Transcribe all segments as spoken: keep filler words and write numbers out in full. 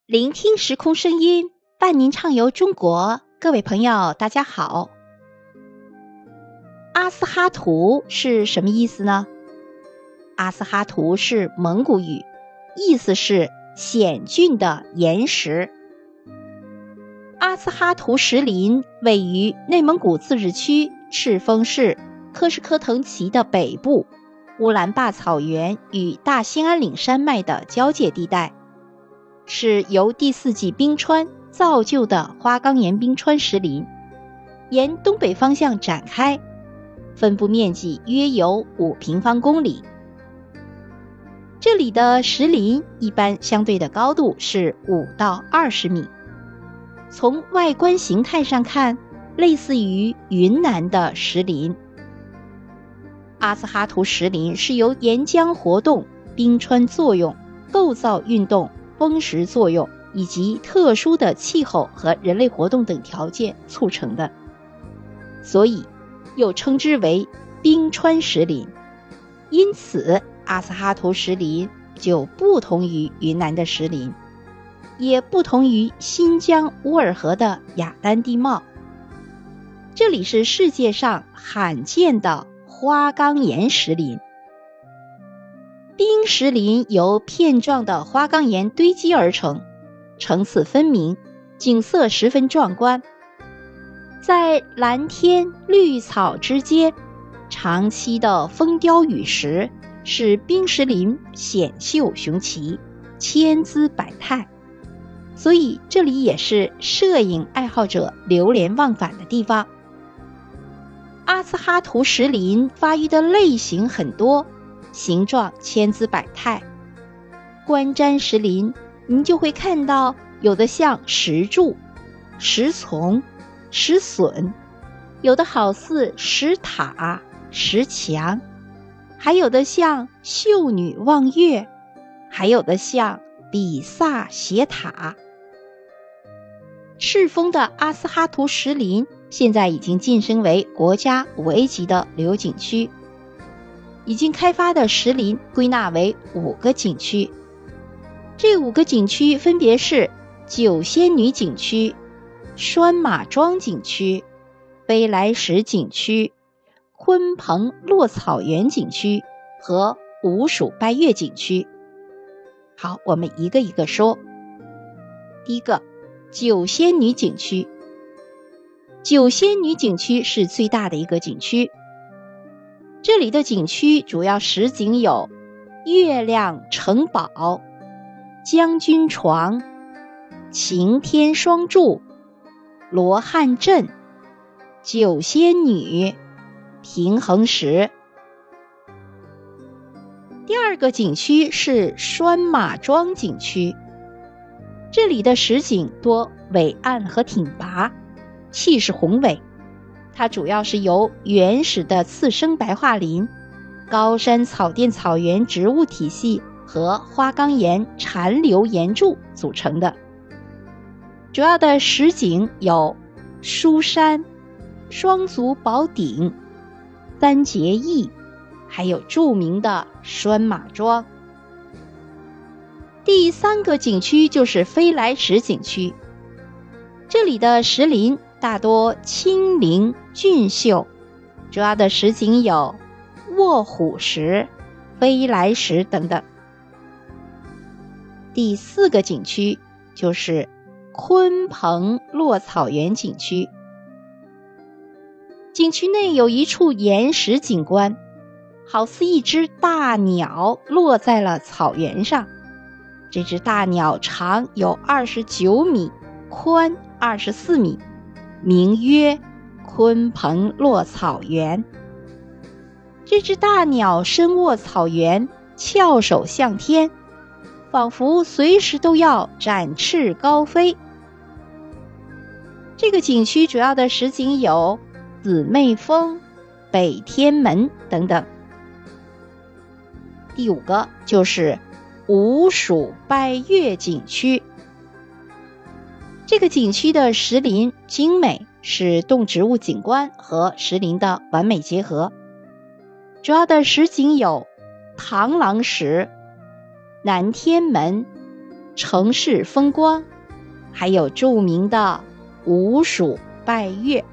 聆听时空声音，伴您畅游中国。各位朋友大家好。阿斯哈图是什么意思呢？阿斯哈图是蒙古语，意思是险峻的岩石。阿斯哈图石林位于内蒙古自治区赤峰市科什科腾旗的北部，乌兰巴草原与大兴安岭山脉的交界地带，是由第四纪冰川造就的花岗岩冰川石林，沿东北方向展开，分布面积约有五平方公里。这里的石林一般相对的高度是五到二十米，从外观形态上看，类似于云南的石林。阿斯哈图石林是由岩浆活动、冰川作用、构造运动、风蚀作用以及特殊的气候和人类活动等条件促成的，所以又称之为冰川石林。因此阿斯哈图石林就不同于云南的石林，也不同于新疆乌尔河的雅丹地貌。这里是世界上罕见的花岗岩石林。冰石林由片状的花岗岩堆积而成，层次分明，景色十分壮观。在蓝天绿草之间，长期的风雕雨石使冰石林险秀雄奇，千姿百态，所以这里也是摄影爱好者流连忘返的地方。阿斯哈图石林发育的类型很多，形状千姿百态。观瞻石林，您就会看到有的像石柱、石丛、石笋，有的好似石塔、石墙，还有的像秀女望月，还有的像比萨斜塔。赤峰的阿斯哈图石林现在已经晋升为国家五 A 级的旅游景区，已经开发的石林归纳为五个景区。这五个景区分别是九仙女景区、拴马庄景区、飞来石景区、鲲鹏落草原景区和五蜀拜月景区。好，我们一个一个说。第一个，九仙女景区。九仙女景区是最大的一个景区，这里的景区主要实景有月亮城堡、将军床、擎天双柱、罗汉阵、九仙女、平衡石。第二个景区是拴马庄景区，这里的实景多伟岸和挺拔，气势宏伟。它主要是由原始的次生白桦林、高山草甸草原植物体系和花岗岩残留岩柱组成的。主要的实景有书山、双足宝顶、三结义，还有著名的拴马庄。第三个景区就是飞来石景区，这里的石林大多清灵俊秀，主要的石景有卧虎石、飞来石等等。第四个景区就是鲲鹏落草原景区，景区内有一处岩石景观，好似一只大鸟落在了草原上。这只大鸟长有二十九米，宽二十四米，名曰鲲鹏落草原。这只大鸟身卧草原，翘首向天，仿佛随时都要展翅高飞。这个景区主要的实景有姊妹峰、北天门等等。第五个就是五蜀拜月景区，这个景区的石林精美，是动植物景观和石林的完美结合。主要的实景有螳螂石、南天门、 城市风光，还有著名的五蜀拜月。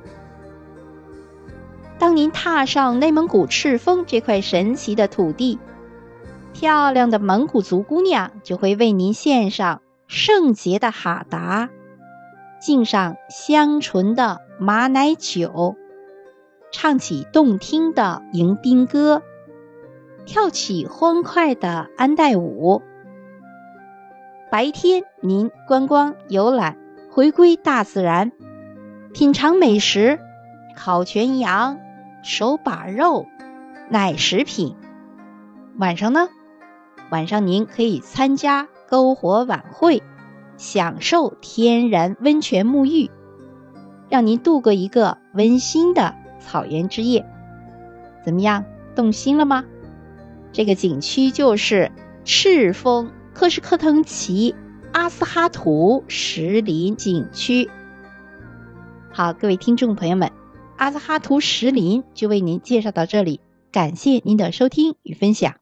当您踏上内蒙古赤峰这块神奇的土地，漂亮的蒙古族姑娘就会为您献上圣洁的哈达，敬上香醇的马奶酒，唱起动听的迎宾歌，跳起欢快的安代舞。白天您观光游览，回归大自然，品尝美食，烤全羊、手把肉、奶食品。晚上呢，晚上您可以参加篝火晚会，享受天然温泉沐浴，让您度过一个温馨的草原之夜。怎么样，动心了吗？这个景区就是赤峰克什克腾旗阿斯哈图石林景区。好，各位听众朋友们，阿斯哈图石林就为您介绍到这里，感谢您的收听与分享。